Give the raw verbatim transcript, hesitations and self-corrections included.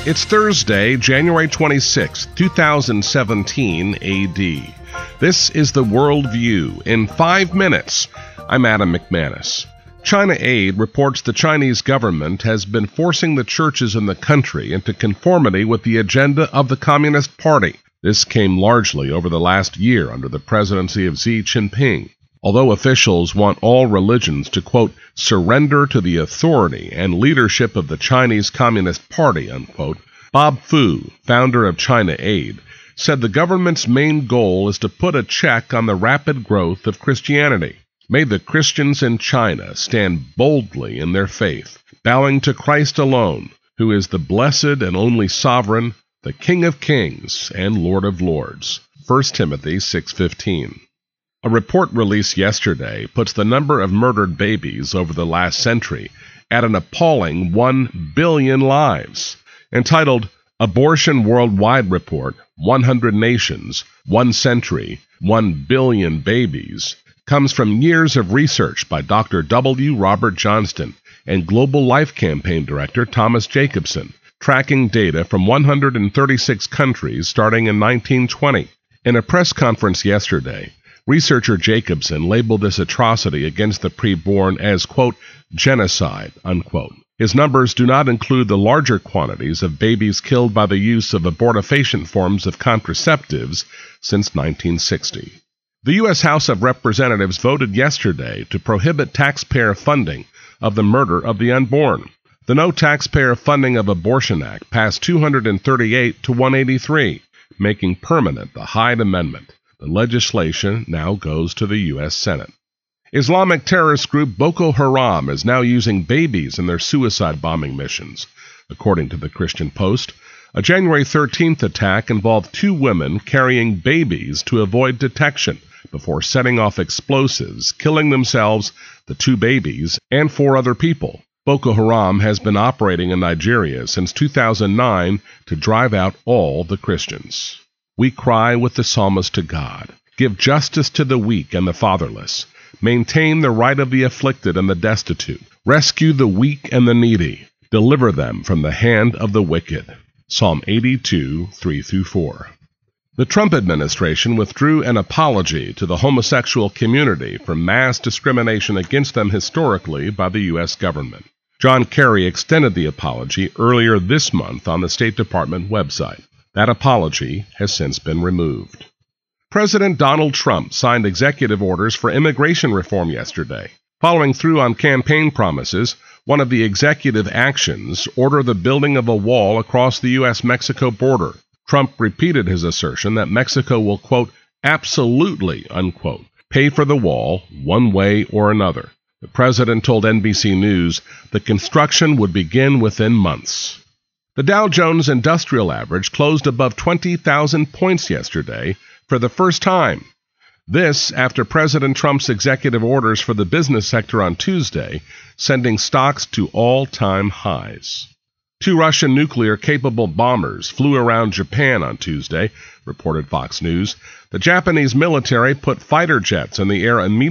It's Thursday, January twenty-sixth, two thousand seventeen A D. This is the World View in five minutes. I'm Adam McManus. China Aid reports the Chinese government has been forcing the churches in the country into conformity with the agenda of the Communist Party. This came largely over the last year under the presidency of Xi Jinping. Although officials want all religions to, quote, surrender to the authority and leadership of the Chinese Communist Party, unquote, Bob Fu, founder of China Aid, said the government's main goal is to put a check on the rapid growth of Christianity. May the Christians in China stand boldly in their faith, bowing to Christ alone, who is the blessed and only sovereign, the King of kings and Lord of lords. First Timothy six fifteen. A report released yesterday puts the number of murdered babies over the last century at an appalling one billion lives. Entitled Abortion Worldwide Report, one hundred Nations, One Century, one billion Babies, comes from years of research by Doctor W. Robert Johnston and Global Life Campaign Director Thomas Jacobson, tracking data from one hundred thirty-six countries starting in nineteen twenty. In a press conference yesterday, researcher Jacobson labeled this atrocity against the preborn as, quote, genocide, unquote. His numbers do not include the larger quantities of babies killed by the use of abortifacient forms of contraceptives since nineteen sixty. The U S House of Representatives voted yesterday to prohibit taxpayer funding of the murder of the unborn. The No Taxpayer Funding of Abortion Act passed two hundred thirty-eight to one eighty-three, making permanent the Hyde Amendment. The legislation now goes to the U S Senate. Islamic terrorist group Boko Haram is now using babies in their suicide bombing missions. According to the Christian Post, a January thirteenth attack involved two women carrying babies to avoid detection before setting off explosives, killing themselves, the two babies, and four other people. Boko Haram has been operating in Nigeria since two thousand nine to drive out all the Christians. We cry with the psalmist to God, give justice to the weak and the fatherless, maintain the right of the afflicted and the destitute, rescue the weak and the needy, deliver them from the hand of the wicked. Psalm eighty-two, three through four. The Trump administration withdrew an apology to the homosexual community for mass discrimination against them historically by the U S government. John Kerry extended the apology earlier this month on the State Department website. That apology has since been removed. President Donald Trump signed executive orders for immigration reform yesterday. Following through on campaign promises, one of the executive actions ordered the building of a wall across the U S Mexico border. Trump repeated his assertion that Mexico will, quote, absolutely, unquote, pay for the wall one way or another. The president told N B C News the construction would begin within months. The Dow Jones Industrial Average closed above twenty thousand points yesterday for the first time. This after President Trump's executive orders for the business sector on Tuesday, sending stocks to all-time highs. Two Russian nuclear-capable bombers flew around Japan on Tuesday, reported Fox News. The Japanese military put fighter jets in the air immediately